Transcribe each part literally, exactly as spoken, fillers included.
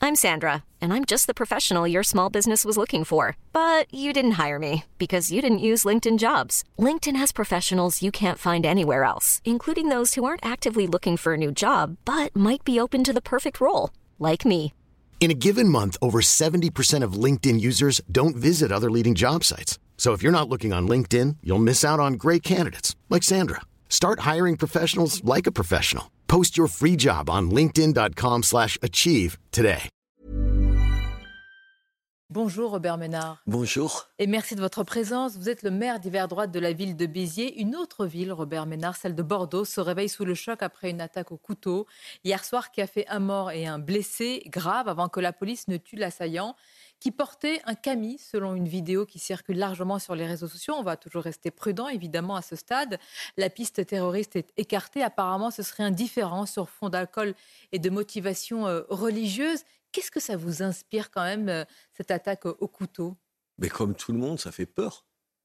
I'm Sandra, and I'm just the professional your small business was looking for. But you didn't hire me because you didn't use LinkedIn Jobs. LinkedIn has professionals you can't find anywhere else, including those who aren't actively looking for a new job, but might be open to the perfect role, like me. In a given month, over seventy percent of LinkedIn users don't visit other leading job sites. So if you're not looking on LinkedIn, you'll miss out on great candidates like Sandra. Start hiring professionals like a professional. Post your free job on linkedin.com slash achieve today. Bonjour Robert Ménard. Bonjour. Et merci de votre présence. Vous êtes le maire d'hiver droite de la ville de Béziers. Une autre ville, Robert Ménard, celle de Bordeaux, se réveille sous le choc après une attaque au couteau hier soir qui a fait un mort et un blessé grave avant que la police ne tue l'assaillant, qui portait un camis, selon une vidéo qui circule largement sur les réseaux sociaux. On va toujours rester prudent, évidemment, à ce stade. La piste terroriste est écartée. Apparemment, ce serait un différend sur fond d'alcool et de motivation euh, religieuse. Qu'est-ce que ça vous inspire quand même, euh, cette attaque au couteau ? Mais comme tout le monde, ça fait peur.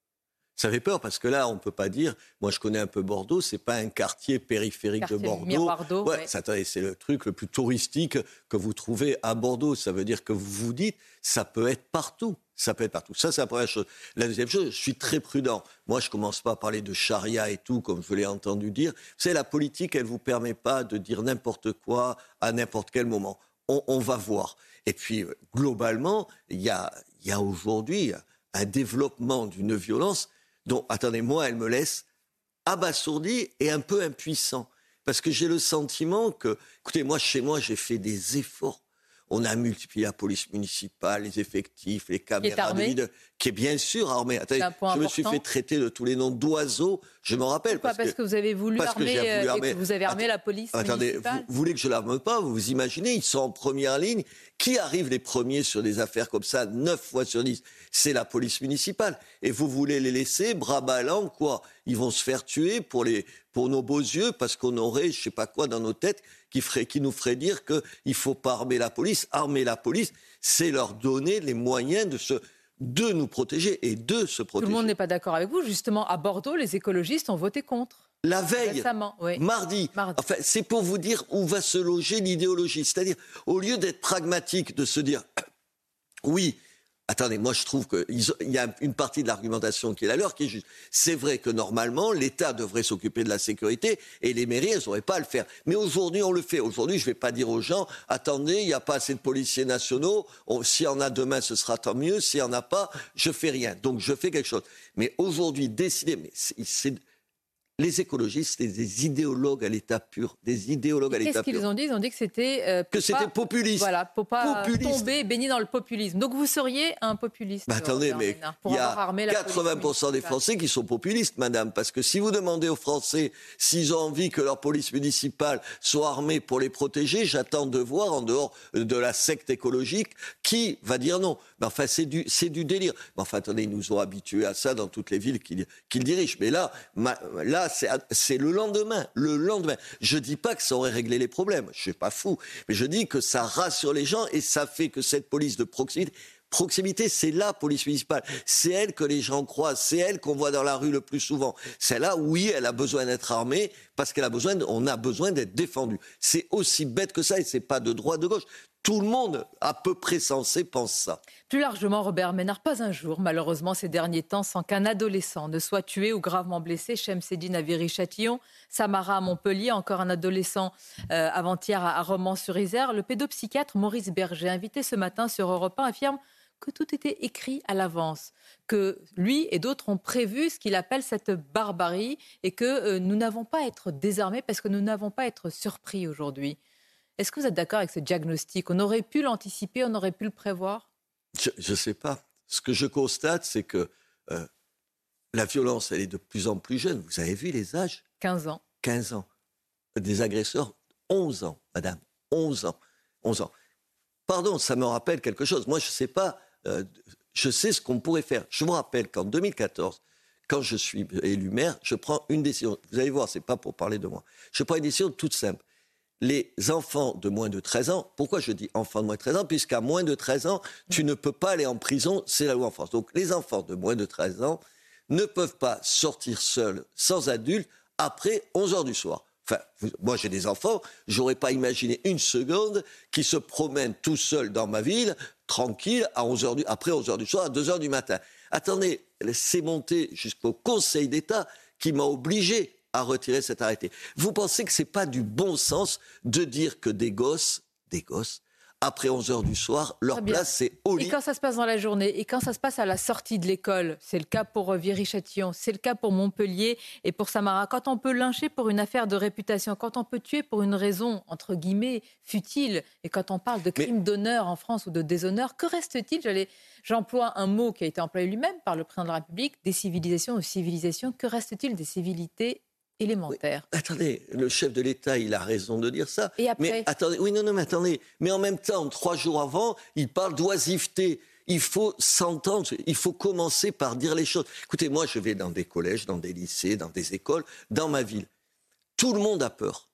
Ça fait peur parce que là, on ne peut pas dire... Moi, je connais un peu Bordeaux, ce n'est pas un quartier périphérique quartier de Bordeaux. Miroir d'eau, ouais, ouais. ça, c'est le truc le plus touristique que vous trouvez à Bordeaux. Ça veut dire que vous vous dites, ça peut être partout. Ça peut être partout. Ça, c'est la première chose. La deuxième chose, je suis très prudent. Moi, je ne commence pas à parler de charia et tout, comme je l'ai entendu dire. Vous savez, la politique, elle ne vous permet pas de dire n'importe quoi à n'importe quel moment. On, on va voir. Et puis, globalement, il y a, y a aujourd'hui un développement d'une violence dont, attendez, moi, elle me laisse abasourdi et un peu impuissant. Parce que j'ai le sentiment que... Écoutez, moi, chez moi, j'ai fait des efforts. On a multiplié la police municipale, les effectifs, les caméras de vidéo, qui est bien sûr armée. Attendez, je important. me suis fait traiter de tous les noms d'oiseaux, je m'en rappelle. Pourquoi ? Parce, parce que, que vous avez voulu armer, voulu armer... et que vous avez armé la police Attendez, municipale. Vous, vous voulez que je l'arme pas ? Vous vous imaginez, ils sont en première ligne. Qui arrive les premiers sur des affaires comme ça, neuf fois sur dix ? C'est la police municipale. Et vous voulez les laisser bras ballants, quoi ? Ils vont se faire tuer pour, les, pour nos beaux yeux, parce qu'on aurait, je sais pas quoi, dans nos têtes, qui, ferait, qui nous ferait dire qu'il ne faut pas armer la police. Armer la police, c'est leur donner les moyens de, se, de nous protéger et de se protéger. Tout le monde n'est pas d'accord avec vous. Justement, à Bordeaux, les écologistes ont voté contre. La veille, récemment, oui. mardi. mardi. Enfin, c'est pour vous dire où va se loger l'idéologie. C'est-à-dire, au lieu d'être pragmatique, de se dire, oui, attendez, moi je trouve qu'il y a une partie de l'argumentation qui est la leur qui est juste. C'est vrai que normalement, l'État devrait s'occuper de la sécurité et les mairies, elles n'auraient pas à le faire. Mais aujourd'hui, on le fait. Aujourd'hui, je ne vais pas dire aux gens, attendez, il n'y a pas assez de policiers nationaux, on, s'il y en a demain, ce sera tant mieux, s'il n'y en a pas, je ne fais rien. Donc je fais quelque chose. Mais aujourd'hui, décider, mais c'est... c'est les écologistes, c'est des idéologues à l'état pur, des idéologues à l'état pur. Qu'est-ce qu'ils ont dit ? Ils ont dit que c'était euh, que c'était pas, populiste. Voilà, pour pas populiste. tomber baigné dans le populisme. Donc vous seriez un populiste. Bah, attendez, mais il y a quatre-vingts pour cent des Français qui sont populistes, madame, parce que si vous demandez aux Français s'ils ont envie que leur police municipale soit armée pour les protéger, j'attends de voir en dehors de la secte écologique qui va dire non. Mais enfin, c'est du, c'est du délire. Mais enfin, attendez, ils nous ont habitués à ça dans toutes les villes qu'ils, qu'ils dirigent. Mais là, ma, là, C'est, c'est le lendemain, le lendemain. Je dis pas que ça aurait réglé les problèmes, je suis pas fou, mais je dis que ça rassure les gens et ça fait que cette police de proximité, proximité, c'est la police municipale, c'est elle que les gens croisent, c'est elle qu'on voit dans la rue le plus souvent. Celle-là, oui, elle a besoin d'être armée parce qu'elle a besoin, de, on a besoin d'être défendu. C'est aussi bête que ça et c'est pas de droite de gauche. Tout le monde, à peu près sensé, pense ça. Plus largement, Robert Ménard, pas un jour, malheureusement, ces derniers temps, sans qu'un adolescent ne soit tué ou gravement blessé. Chemseddine à Viry-Châtillon, Samara à Montpellier, encore un adolescent euh, avant-hier à, à Romans-sur-Isère. Le pédopsychiatre Maurice Berger, invité ce matin sur Europe un, affirme que tout était écrit à l'avance, que lui et d'autres ont prévu ce qu'il appelle cette barbarie et que euh, nous n'avons pas à être désarmés parce que nous n'avons pas à être surpris aujourd'hui. Est-ce que vous êtes d'accord avec ce diagnostic ? On aurait pu l'anticiper, on aurait pu le prévoir ? Je ne sais pas. Ce que je constate, c'est que euh, la violence, elle est de plus en plus jeune. Vous avez vu les âges ? quinze ans. quinze ans. Des agresseurs, onze ans, madame. onze ans. onze ans. Pardon, ça me rappelle quelque chose. Moi, je ne sais pas. Euh, je sais ce qu'on pourrait faire. Je vous rappelle qu'en deux mille quatorze, quand je suis élu maire, je prends une décision. Vous allez voir, ce n'est pas pour parler de moi. Je prends une décision toute simple. Les enfants de moins de treize ans, pourquoi je dis enfants de moins de treize ans ? Puisqu'à moins de treize ans, tu ne peux pas aller en prison, c'est la loi en France. Donc les enfants de moins de treize ans ne peuvent pas sortir seuls, sans adulte, après onze heures du soir. Enfin, vous, moi j'ai des enfants, j'aurais pas imaginé une seconde qu'ils se promènent tout seuls dans ma ville, tranquille, à onze heures du, après onze heures du soir, à deux heures du matin. Attendez, c'est monté jusqu'au Conseil d'État qui m'a obligé à retirer cet arrêté. Vous pensez que c'est pas du bon sens de dire que des gosses, des gosses, après onze heures du soir, leur place, c'est au lit. Et quand ça se passe dans la journée, et quand ça se passe à la sortie de l'école, c'est le cas pour Viry-Châtillon, c'est le cas pour Montpellier et pour Samara. Quand on peut lyncher pour une affaire de réputation, quand on peut tuer pour une raison, entre guillemets, futile, et quand on parle de crime Mais... d'honneur en France ou de déshonneur, que reste-t-il ? J'allais... J'emploie un mot qui a été employé lui-même par le président de la République, des civilisations ou civilisations. Que reste-t-il des civilités élémentaire. Oui, attendez, le chef de l'État, il a raison de dire ça. Et après mais attendez, oui, non, non, mais attendez. Mais en même temps, trois jours avant, il parle d'oisiveté. Il faut s'entendre, il faut commencer par dire les choses. Écoutez, moi, je vais dans des collèges, dans des lycées, dans des écoles, dans ma ville. Tout le monde a peur.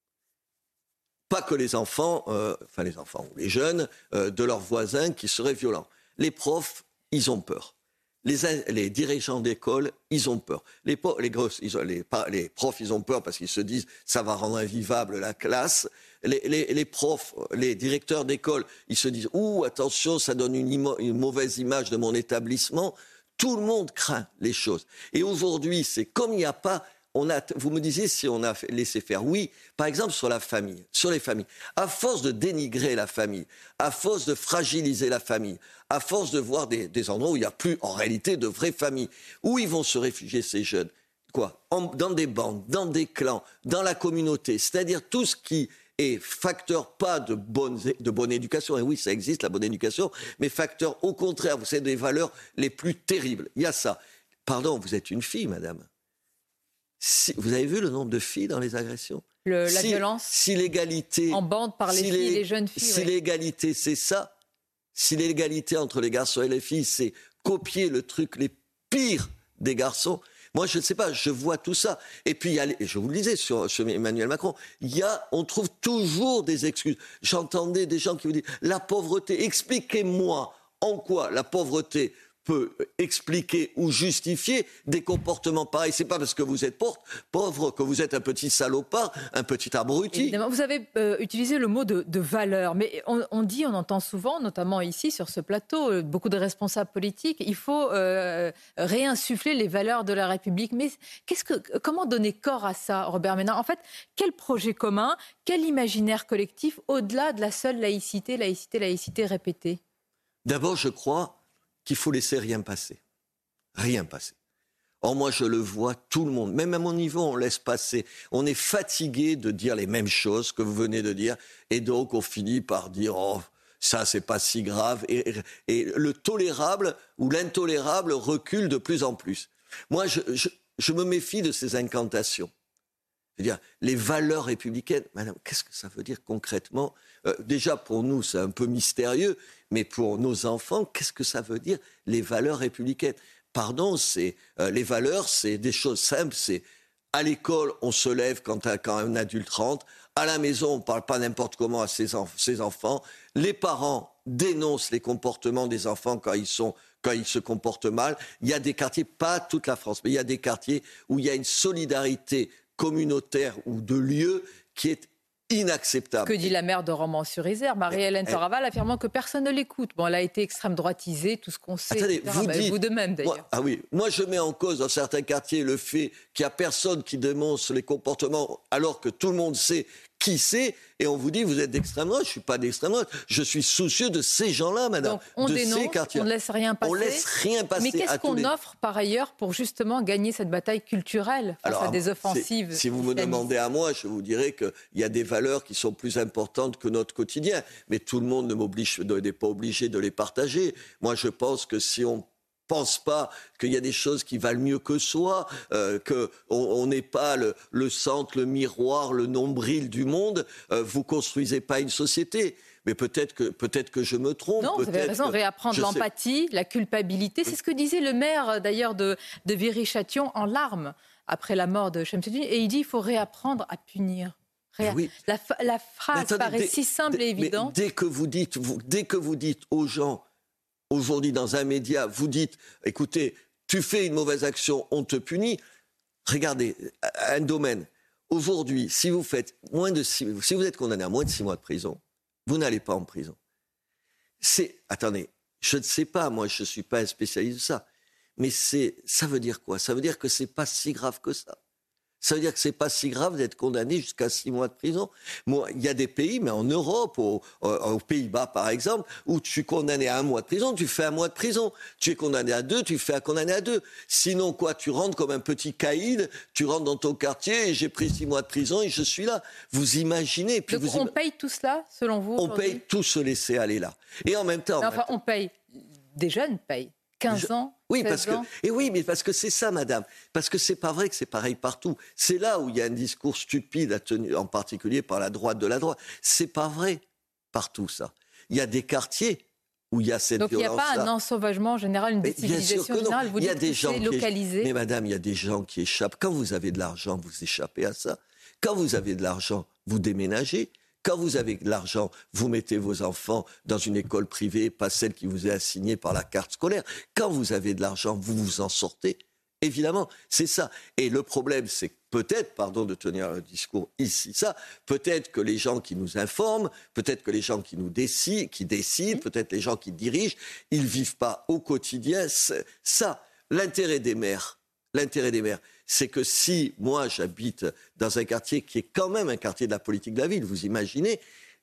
Pas que les enfants, euh, enfin les enfants ou les jeunes, euh, de leurs voisins qui seraient violents. Les profs, ils ont peur. Les, les dirigeants d'école, ils ont peur. Les, les, grosses, ils ont, les, les profs, ils ont peur parce qu'ils se disent ça va rendre invivable la classe. Les, les, les profs, les directeurs d'école, ils se disent ouh, attention, ça donne une, imo- une mauvaise image de mon établissement. Tout le monde craint les choses. Et aujourd'hui, c'est comme il n'y a pas... On a, vous me disiez si on a laissé faire. Oui, par exemple sur la famille, sur les familles. À force de dénigrer la famille, à force de fragiliser la famille, à force de voir des, des endroits où il n'y a plus en réalité de vraies familles, où ils vont se réfugier ces jeunes ? Quoi ? en, Dans des bandes, dans des clans, dans la communauté. C'est-à-dire tout ce qui est facteur pas de bonne, de bonne éducation. Et oui, ça existe la bonne éducation, mais facteur au contraire, vous savez, des valeurs les plus terribles. Il y a ça. Pardon, vous êtes une fille, madame. Si, vous avez vu le nombre de filles dans les agressions ? le, La si, violence si l'égalité, en bande par les si filles les, et les jeunes filles. Si ouais. l'égalité, c'est ça, si l'égalité entre les garçons et les filles, c'est copier le truc les pires des garçons, moi je ne sais pas, je vois tout ça. Et puis, il y a les, je vous le disais sur, sur Emmanuel Macron, il y a, on trouve toujours des excuses. J'entendais des gens qui vous disent « la pauvreté, expliquez-moi en quoi la pauvreté » peut expliquer ou justifier des comportements pareils. C'est pas parce que vous êtes pauvre que vous êtes un petit salopard, un petit abruti. Évidemment, vous avez euh, utilisé le mot de, de valeur, mais on, on dit, on entend souvent, notamment ici sur ce plateau, euh, beaucoup de responsables politiques, il faut euh, réinsuffler les valeurs de la République. Mais qu'est-ce que, comment donner corps à ça, Robert Ménard ? En fait, quel projet commun, quel imaginaire collectif, au-delà de la seule laïcité, laïcité, laïcité répétée ? D'abord, je crois qu'il faut laisser rien passer. Rien passer. Or, moi, je le vois, tout le monde, même à mon niveau, on laisse passer. On est fatigué de dire les mêmes choses que vous venez de dire, et donc on finit par dire « oh, ça, c'est pas si grave ». Et, et le tolérable ou l'intolérable recule de plus en plus. Moi, je, je, je me méfie de ces incantations. C'est-à-dire, les valeurs républicaines, madame, qu'est-ce que ça veut dire concrètement ? euh, Déjà, pour nous, c'est un peu mystérieux, mais pour nos enfants, qu'est-ce que ça veut dire, les valeurs républicaines ? Pardon, c'est, euh, les valeurs, c'est des choses simples, c'est à l'école, on se lève quand, quand un adulte rentre, à la maison, on ne parle pas n'importe comment à ses, enf- ses enfants, les parents dénoncent les comportements des enfants quand ils sont... quand ils se comportent mal. Il y a des quartiers, pas toute la France, mais il y a des quartiers où il y a une solidarité communautaire ou de lieu qui est inacceptable. Que dit la maire de Romans-sur-Isère, Marie-Hélène Torraval, affirmant que personne ne l'écoute. Bon, elle a été extrême droitisée, tout ce qu'on sait. Attendez, vous, bah, dites, vous de même, d'ailleurs. Moi, ah oui, moi je mets en cause dans certains quartiers le fait qu'il n'y a personne qui dénonce les comportements alors que tout le monde sait qui c'est, et on vous dit vous êtes d'extrême droite. Je ne suis pas d'extrême droite, je suis soucieux de ces gens-là, madame. Donc on de dénonce, ces quartiers. on ne laisse rien passer. On laisse rien passer. Mais qu'est-ce à qu'on les... offre par ailleurs pour justement gagner cette bataille culturelle face Alors, à des offensives Si vous me demandez à moi, je vous dirais qu'il y a des valeurs qui sont plus importantes que notre quotidien. Mais tout le monde ne m'oblige, n'est pas obligé de les partager. Moi, je pense que si on pense pas qu'il y a des choses qui valent mieux que soi, euh, qu'on n'est pas le, le centre, le miroir, le nombril du monde, euh, vous construisez pas une société. Mais peut-être que, peut-être que je me trompe. Non, vous avez raison, réapprendre l'empathie, sais... la culpabilité. C'est ce que disait le maire, d'ailleurs, de, de Viry-Châtillon en larmes après la mort de Shemseddine. Et il dit qu'il faut réapprendre à punir. Réa... Oui. La, la phrase attendez, paraît dès, si simple dès, et évidente. Dès que vous dites, vous, dès que vous dites aux gens, aujourd'hui dans un média, vous dites, écoutez, tu fais une mauvaise action, on te punit. Regardez, un domaine. Aujourd'hui, si vous faites moins de six, si vous êtes condamné à moins de six mois de prison, vous n'allez pas en prison. C'est, attendez, je ne sais pas, moi je ne suis pas un spécialiste de ça, mais c'est, ça veut dire quoi ? Ça veut dire que c'est pas si grave que ça. Ça veut dire que c'est pas si grave d'être condamné jusqu'à six mois de prison. Moi, il y a des pays, mais en Europe, au, au, aux Pays-Bas par exemple, où tu es condamné à un mois de prison, tu fais un mois de prison. Tu es condamné à deux, tu fais un condamné à deux. Sinon quoi, tu rentres comme un petit caïd, tu rentres dans ton quartier et j'ai pris six mois de prison et je suis là. Vous imaginez. Puis Donc vous on im... paye tout cela, selon vous ? On paye tout se laisser aller là. Et en même temps... Non, enfin, on paye. Des jeunes payent. quinze ans, oui, parce seize ans. que, et oui, mais parce que c'est ça, madame. Parce que c'est pas vrai que c'est pareil partout. C'est là où il y a un discours stupide, tenu, en particulier par la droite de la droite. C'est pas vrai partout, ça. Il y a des quartiers où il y a cette Donc violence-là. Donc il n'y a pas un ensauvagement général, une décivilisation générale. Vous il y a dites des que gens c'est qui localisé. Éch... Mais madame, il y a des gens qui échappent. Quand vous avez de l'argent, vous échappez à ça. Quand vous avez de l'argent, vous déménagez. Quand vous avez de l'argent, vous mettez vos enfants dans une école privée, pas celle qui vous est assignée par la carte scolaire. Quand vous avez de l'argent, vous vous en sortez. Évidemment, c'est ça. Et le problème, c'est que peut-être, pardon de tenir un discours ici, ça, peut-être que les gens qui nous informent, peut-être que les gens qui nous décident, qui décident, peut-être les gens qui dirigent, ils ne vivent pas au quotidien ça. L'intérêt des maires, l'intérêt des maires, c'est que si moi j'habite dans un quartier qui est quand même un quartier de la politique de la ville, vous imaginez,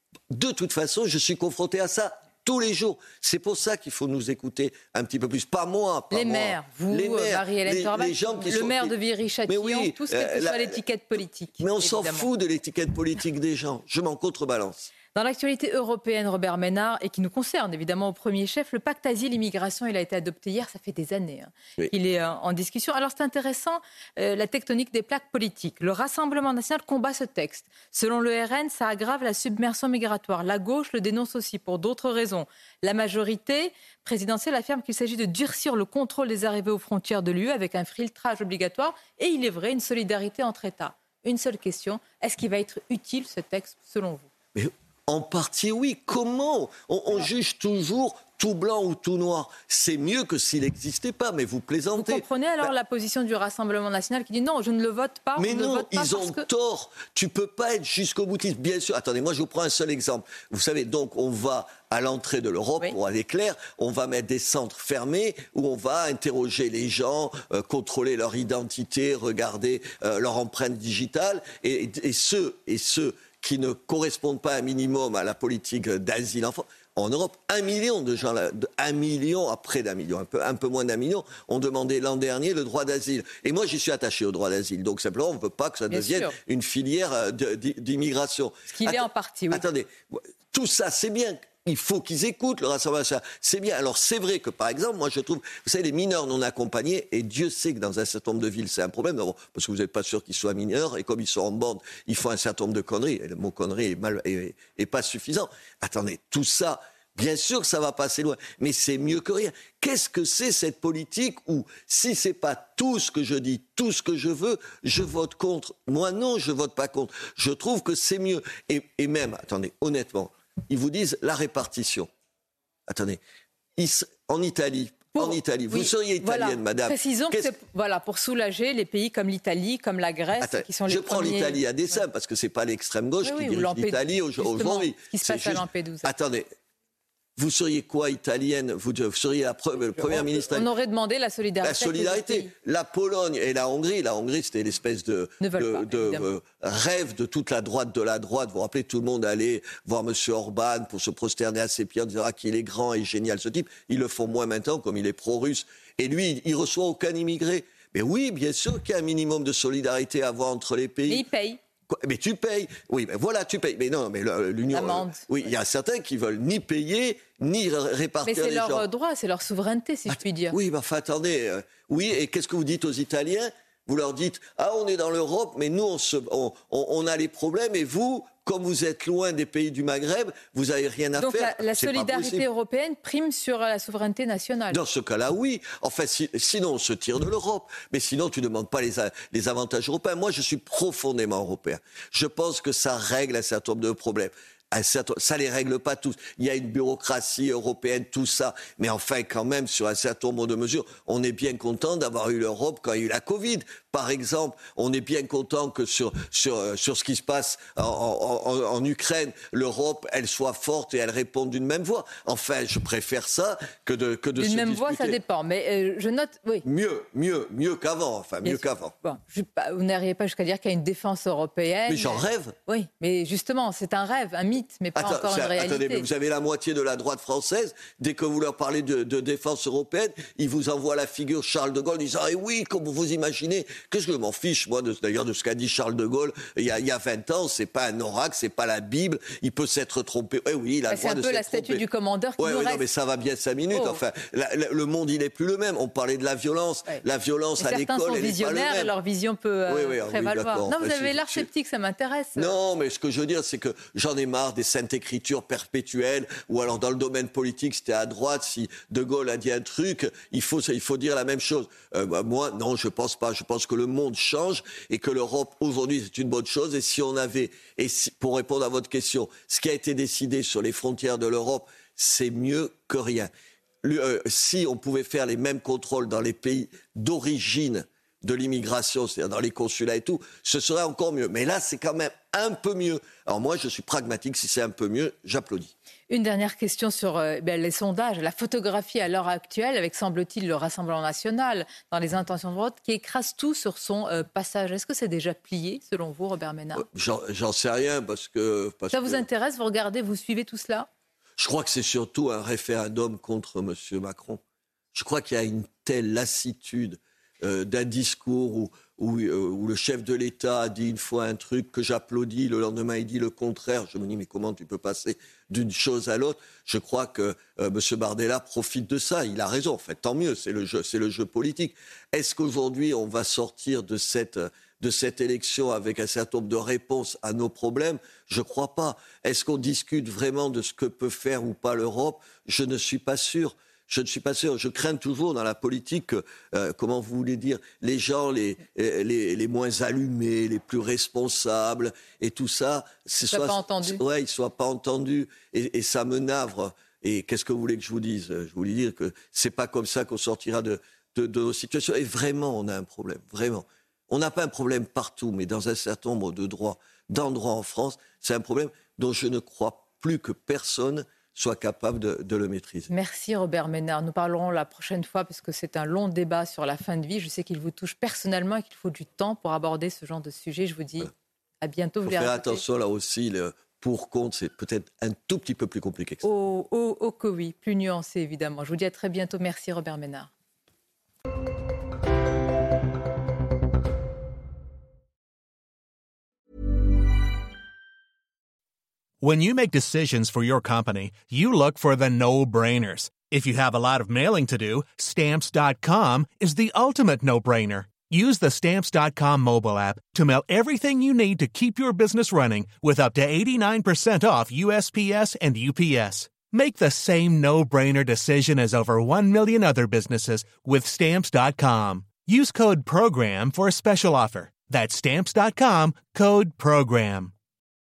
de toute façon je suis confronté à ça tous les jours. C'est pour ça qu'il faut nous écouter un petit peu plus. Pas moi, pas les moi. Maires, vous, les maires, Marie-Hélène Torbat, le sont... maire de Viry-Châtillon, oui, tout ce qui est euh, sur l'étiquette politique. Mais on évidemment. s'en fout de l'étiquette politique des gens. Je m'en contrebalance. Dans l'actualité européenne, Robert Ménard, et qui nous concerne évidemment au premier chef, le pacte asile-immigration, il a été adopté hier, ça fait des années hein, oui. qu'il est euh, en discussion. Alors c'est intéressant, euh, la tectonique des plaques politiques. Le Rassemblement national combat ce texte. Selon le R N, ça aggrave la submersion migratoire. La gauche le dénonce aussi pour d'autres raisons. La majorité présidentielle affirme qu'il s'agit de durcir le contrôle des arrivées aux frontières de l'U E avec un filtrage obligatoire et il est vrai, une solidarité entre États. Une seule question, est-ce qu'il va être utile ce texte selon vous ? Mais... En partie, oui. Comment ? on, on juge toujours tout blanc ou tout noir. C'est mieux que s'il n'existait pas, mais vous plaisantez. Vous comprenez alors bah, la position du Rassemblement national qui dit non, je ne le vote pas. Mais non, le vote pas ils ont que... tort. Tu ne peux pas être jusqu'au boutiste. Bien sûr, attendez, moi je vous prends un seul exemple. Vous savez, donc on va à l'entrée de l'Europe, oui. pour aller clair, on va mettre des centres fermés où on va interroger les gens, euh, contrôler leur identité, regarder euh, leur empreinte digitale, et, et, et ceux et ceux qui ne correspondent pas un minimum à la politique d'asile en France. En Europe, un million de gens, un million, à près d'un million, un peu, un peu moins d'un million, ont demandé l'an dernier le droit d'asile. Et moi, j'y suis attaché au droit d'asile. Donc, simplement, on ne veut pas que ça Bien devienne sûr. une filière de, d'immigration. Ce qu'il Att- est en partie, oui. Attendez, tout ça, c'est bien. Il faut qu'ils écoutent le Rassemblement national. C'est bien. Alors, c'est vrai que, par exemple, moi, je trouve... Vous savez, les mineurs non accompagnés, et Dieu sait que dans un certain nombre de villes, c'est un problème, d'abord, parce que vous n'êtes pas sûr qu'ils soient mineurs, et comme ils sont en bande, ils font un certain nombre de conneries. Et le mot connerie est, mal, est, est pas suffisant. Attendez, tout ça... Bien sûr que ça va passer loin, mais c'est mieux que rien. Qu'est-ce que c'est cette politique où, si c'est pas tout ce que je dis, tout ce que je veux, je vote contre ? Moi, non, je vote pas contre. Je trouve que c'est mieux. Et, et même, attendez, honnêtement, ils vous disent la répartition. Attendez, ils, en Italie, Pour, en Italie, oui, vous seriez italienne, voilà, madame. Précisons Qu'est-ce... que c'est voilà, pour soulager les pays comme l'Italie, comme la Grèce, Attends, qui sont les je premiers... prends l'Italie à dessein, ouais. parce que c'est pas l'extrême gauche oui, qui oui, dirige Lamped... l'Italie aujourd'hui. Ce qui se passe juste... à Lampedusa. Attendez. Vous seriez quoi, italienne ? Vous seriez la pre- première ministre. On aurait demandé la solidarité. La solidarité. La Pologne et la Hongrie. La Hongrie, c'était l'espèce de, de, pas, de euh, rêve de toute la droite de la droite. Vous vous rappelez, tout le monde allait voir M. Orban pour se prosterner à ses pieds en disant ah, qu'il est grand et génial, ce type. Ils le font moins maintenant, comme il est pro-russe. Et lui, il ne reçoit aucun immigré. Mais oui, bien sûr qu'il y a un minimum de solidarité à avoir entre les pays. Mais il paye. Quoi, mais tu payes, oui, mais voilà, tu payes. Mais non, mais l'Union, L'amende. Euh, oui, il y a certains qui veulent ni payer ni répartir les gens. Mais c'est leur droit, c'est leur souveraineté, si ah, je puis dire. Oui, mais enfin, attendez, euh, oui, et qu'est-ce que vous dites aux Italiens ? Vous leur dites, ah, on est dans l'Europe, mais nous, on, se, on, on, on a les problèmes, et vous, comme vous êtes loin des pays du Maghreb, vous n'avez rien à Donc faire. Donc la, la solidarité européenne prime sur la souveraineté nationale. Dans ce cas-là, oui. Enfin, si, sinon, on se tire de l'Europe. Mais sinon, tu ne demandes pas les, les avantages européens. Moi, je suis profondément européen. Je pense que ça règle un certain nombre de problèmes. un certain, ça les règle pas tous. Il y a une bureaucratie européenne, tout ça. Mais enfin, quand même, sur un certain nombre de mesures, on est bien content d'avoir eu l'Europe quand il y a eu la Covid. Par exemple, on est bien content que sur, sur, sur ce qui se passe en, en, en Ukraine, l'Europe, elle soit forte et elle réponde d'une même voix. Enfin, je préfère ça que de, que de se disputer. D'une même voix, ça dépend. Mais euh, je note, oui. Mieux, mieux, mieux qu'avant. Enfin, mieux qu'avant. Bon, je, vous n'arrivez pas jusqu'à dire qu'il y a une défense européenne. Mais j'en rêve. Oui, mais justement, c'est un rêve, un mythe, mais pas Attends, encore une réalité. Attendez, mais vous avez la moitié de la droite française. Dès que vous leur parlez de, de défense européenne, ils vous envoient la figure Charles de Gaulle en disant « Eh oui, comme vous imaginez ». Qu'est-ce que je m'en fiche, moi, de, d'ailleurs, de ce qu'a dit Charles de Gaulle il y a, il y a vingt ans. C'est pas un oracle, c'est pas la Bible. Il peut s'être trompé. Eh oui, il a bah, le droit de s'être trompé. C'est un peu la statue du commandeur qui ouais, nous ouais, reste. Non, mais ça va bien cinq minutes. Oh. Enfin, la, la, le monde, il n'est plus le même. On parlait de la violence. Ouais. La violence à l'école, elle n'est pas le même. Certains sont visionnaires et leur vision peut euh, oui, oui, prévaloir. Oui, non, vous enfin, avez l'air sceptique, ça m'intéresse. Non, mais ce que je veux dire, c'est que j'en ai marre des saintes écritures perpétuelles, ou alors dans le domaine politique, c'était à droite, si De Gaulle a dit un truc, il faut, il faut dire la même chose. Euh, bah, moi, non, je pense pas. Je pense que le monde change et que l'Europe, aujourd'hui, c'est une bonne chose. Et si on avait, et si, pour répondre à votre question, ce qui a été décidé sur les frontières de l'Europe, c'est mieux que rien. Le, euh, si on pouvait faire les mêmes contrôles dans les pays d'origine de l'immigration, c'est-à-dire dans les consulats et tout, ce serait encore mieux. Mais là, c'est quand même un peu mieux. Alors moi, je suis pragmatique. Si c'est un peu mieux, j'applaudis. Une dernière question sur euh, ben, les sondages, la photographie à l'heure actuelle, avec, semble-t-il, le Rassemblement national dans les intentions de vote, qui écrase tout sur son euh, passage. Est-ce que c'est déjà plié, selon vous, Robert Ménard ? J'en, j'en sais rien, parce que... Parce Ça vous que... intéresse ? Vous regardez, vous suivez tout cela ? Je crois que c'est surtout un référendum contre M. Macron. Je crois qu'il y a une telle lassitude euh, d'un discours où, où, euh, où le chef de l'État a dit une fois un truc que j'applaudis, le lendemain il dit le contraire. Je me dis, mais comment tu peux passer d'une chose à l'autre ? Je crois que euh, M. Bardella profite de ça. Il a raison, en fait, tant mieux, c'est le jeu, c'est le jeu politique. Est-ce qu'aujourd'hui on va sortir de cette... de cette élection avec un certain nombre de réponses à nos problèmes? Je ne crois pas. Est-ce qu'on discute vraiment de ce que peut faire ou pas l'Europe ? Je ne suis pas sûr. Je ne suis pas sûr. Je crains toujours dans la politique que, euh, comment vous voulez dire, les gens les, les, les moins allumés, les plus responsables et tout ça, ce soit, pas entendu. Ouais, ils ne soient pas entendus. Et, et ça me navre. Et qu'est-ce que vous voulez que je vous dise ? Je voulais dire que ce n'est pas comme ça qu'on sortira de, de, de nos situations. Et vraiment, on a un problème. Vraiment. On n'a pas un problème partout, mais dans un certain nombre de droits, d'endroits en France, c'est un problème dont je ne crois plus que personne soit capable de, de le maîtriser. Merci Robert Ménard. Nous parlerons la prochaine fois parce que c'est un long débat sur la fin de vie. Je sais qu'il vous touche personnellement et qu'il faut du temps pour aborder ce genre de sujet. Je vous dis voilà. À bientôt. Il faut faire attention là aussi, le pour contre, c'est peut-être un tout petit peu plus compliqué que ça. Oh, oh, oh que oui, plus nuancé évidemment. Je vous dis à très bientôt. Merci Robert Ménard. When you make decisions for your company, you look for the no-brainers. If you have a lot of mailing to do, Stamps dot com is the ultimate no-brainer. Use the Stamps dot com mobile app to mail everything you need to keep your business running with up to eighty-nine percent off U S P S and U P S. Make the same no-brainer decision as over one million other businesses with Stamps dot com. Use code PROGRAM for a special offer. That's Stamps dot com, code PROGRAM.